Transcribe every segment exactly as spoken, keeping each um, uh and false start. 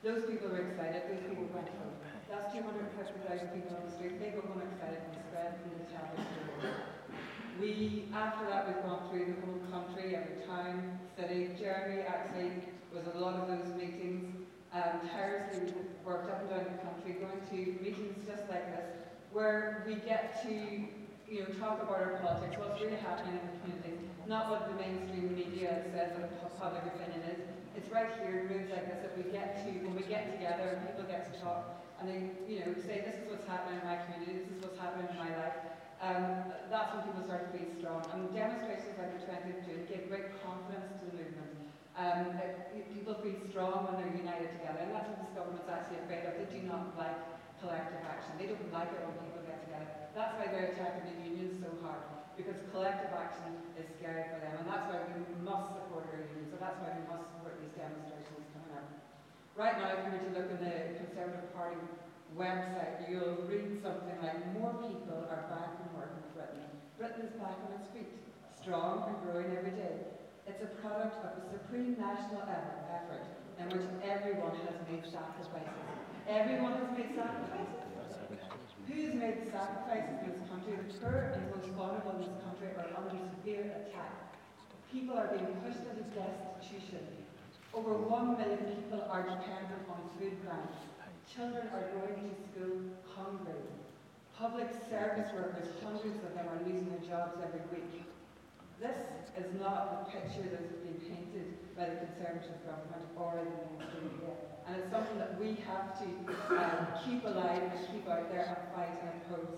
Those people were excited, those people went home. That's two hundred fifty thousand people on the street. They go home excited and spread from the tablets to the road. We, after that, we've gone through the whole country, every town, city. Jeremy actually was at a lot of those meetings, um, tirelessly worked up and down the country, going to meetings just like this, where we get to, you know, talk about our politics, what's really happening in the community, not what the mainstream media says that public opinion is. It's right here in rooms like this that we get to, when we get together, people get to talk, and they, you know, say, this is what's happening in my community, this is what's happening in my life. Um, that's when people start to be strong. And demonstrations like the twentieth of June give great confidence to the movement. Um, it, people feel strong when they're united together, and that's what this government's actually afraid of. They do not like collective action. They don't like it when people get together. That's why they're attacking the unions so hard, because collective action is scary for them, and that's why we must support our unions. So that's why we must support these demonstrations coming up. Right now, if you were to look in the Conservative Party website, you'll read something like, more people are back in work in Britain. Britain is back on its feet, strong and growing every day. It's a product of a supreme national effort in which everyone has made sacrifices. Everyone has made sacrifices? Who has made the sacrifices in this country? The poor and most vulnerable in this country are under severe attack. People are being pushed into destitution. Over one million people are dependent on food grants. Children are going to school hungry. Public service workers, hundreds of them, are losing their jobs every week. This is not the picture that has been painted by the Conservative government or the mainstream media. And it's something that we have to um, keep alive and keep out there and fight and oppose.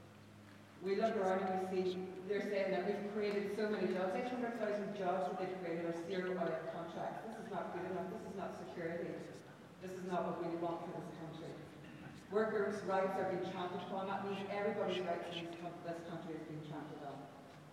We look around and we see they're saying that we've created so many jobs. eight hundred thousand jobs that they've created are zero-hour contracts. This is not good enough. This is not security. This is not what we want for this country. Workers' rights are being trampled upon. That means everybody's rights in this country is being trampled on.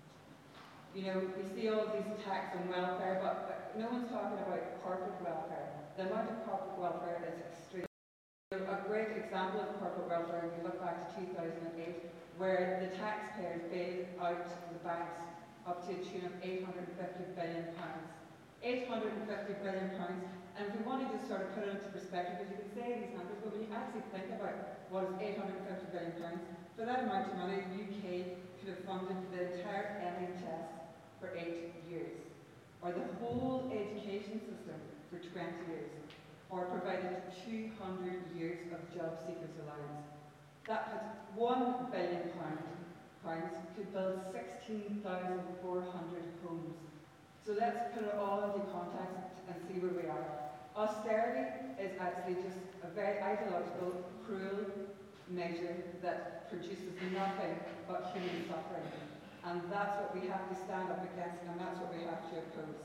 You know, we see all of these attacks on welfare, but, but no one's talking about corporate welfare. The amount of corporate welfare is extreme. A great example of corporate welfare, if you look back to two thousand eight, where the taxpayers bailed out the banks up to a tune of eight hundred fifty billion pounds. eight hundred fifty billion pounds. And if we wanted to sort of put it into perspective, because you can say these numbers, but when you actually think about what is eight hundred fifty billion pounds, for that amount of money, the U K could have funded the entire N H S for eight years, or the whole education system for twenty years, or provided two hundred years of job seekers allowance. That puts one billion pounds could build sixteen thousand four hundred homes. So let's put it all into context and see where we are. Austerity is actually just a very ideological, cruel measure that produces nothing but human suffering. And that's what we have to stand up against, and that's what we have to oppose.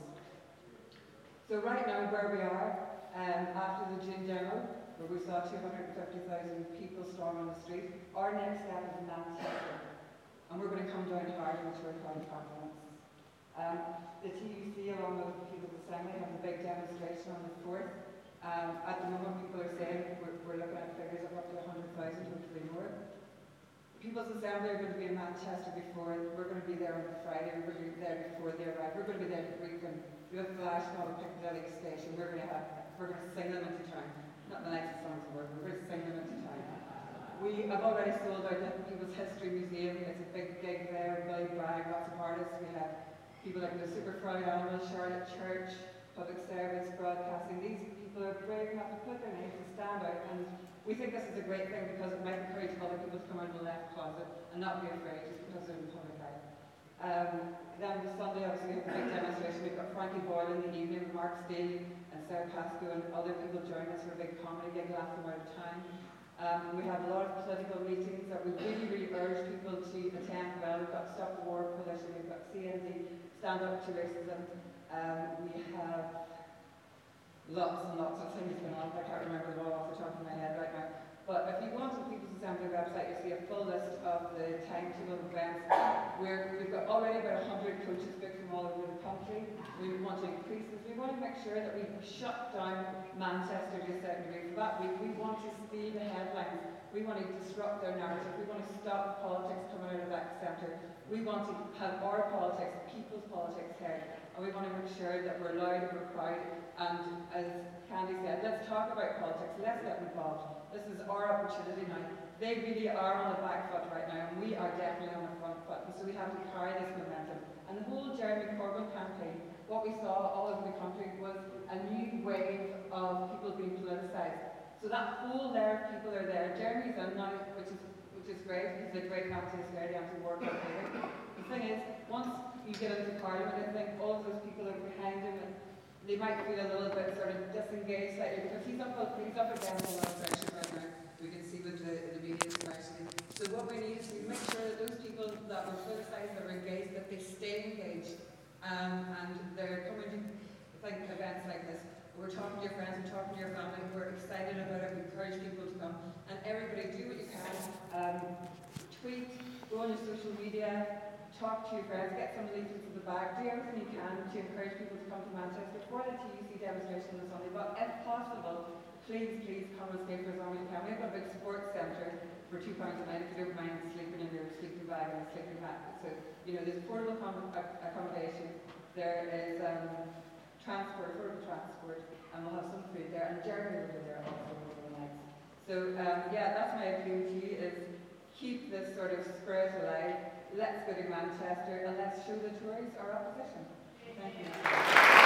So right now, where we are, um, after the June demo, where we saw two hundred fifty thousand people storm on the street, our next step is Manchester. And we're going to come down hard on the Tour County Confidence. Um, the T U C, along with the People's Assembly, have a big demonstration on the fourth. Um, at the moment, people are saying we're, we're looking at figures of up to one hundred thousand, hopefully more. People's Assembly are going to be in Manchester before, we're going to be there on the Friday, we're going to be there before they arrive. We're going to be there to greet them. We have Flash and all the Piccadilly station. We're going to have, we're going to sing them into town. Not the nicest songs in the world, we're going to sing them into town. We have already sold out the People's History Museum. It's a big gig there. Billy Bragg, lots of artists. We have people like the Superfly Animals, Charlotte Church, Public Service, Broadcasting. These people are brave enough to put their names and stand out. And we think this is a great thing because it might encourage other people to come out of the left closet and not be afraid just because they're in the public eye. Um, then on Sunday, obviously, we have a big demonstration. We've got Frankie Boyle in the evening, Mark Steele and Sarah Pascoe and other people joining us for a big comedy gig, Laugh Them Out of Time. Um, we have a lot of political meetings that we really, really urge people to attend well. We've got Stop the War Coalition, we've got C N D, Stand Up to Racism. Um, we have lots and lots of things going on. I can't remember them all off the top of my head right now. But if you go onto the People's Assembly website, you'll see a full list of the timetable of events. We're, we've got already about one hundred coaches booked from all over the country. We want to increase this. We want to make sure that we shut down Manchester to a certain degree. For that week, we want to steal the headlines. We want to disrupt their narrative. We want to stop politics coming out of that centre. We want to have our politics, people's politics heard. And we want to make sure that we're loud and we're proud. And as Candy said, let's talk about politics. Let's get involved. This is our opportunity now. They really are on the back foot right now, and we are definitely on the front foot. And so we have to carry this momentum. And the whole Jeremy Corbyn campaign, what we saw all over the country was a new wave of people being politicised. So that whole layer of people are there. Jeremy's in now, which is which is great. He's a great anti-Australia, anti-war campaigner. The thing is, once you get into Parliament, I think all of those people are behind him, and they might feel a little bit sort of disengaged slightly because he's up, he's up against a lot of pressure right now. We can see with the, the media especially. So what we need is to make sure that those people that were politicised, that were engaged, that they stay engaged. Um, and they're coming to like, events like this. We're talking to your friends, we're talking to your family, we're excited about it, we encourage people to come. And everybody, do what you can. Um, tweet, go on your social media, talk to your friends, get some leaflets in the bag, do everything you can to encourage people to come to Manchester for the T U C demonstration on Sunday. But if possible, please, please come and stay for as long as you can. We've got a big sports centre for two pounds a night if you don't mind sleeping in your sleeping bag and a sleeping mat. So, you know, there's affordable accommodation. There is um, transport, affordable transport, and we'll have some food there. And Jeremy will be there also over the night. So, um, yeah, that's my appeal to you, is keep this sort of spirit alive. Let's go to Manchester and let's show the Tories our opposition. Thank you.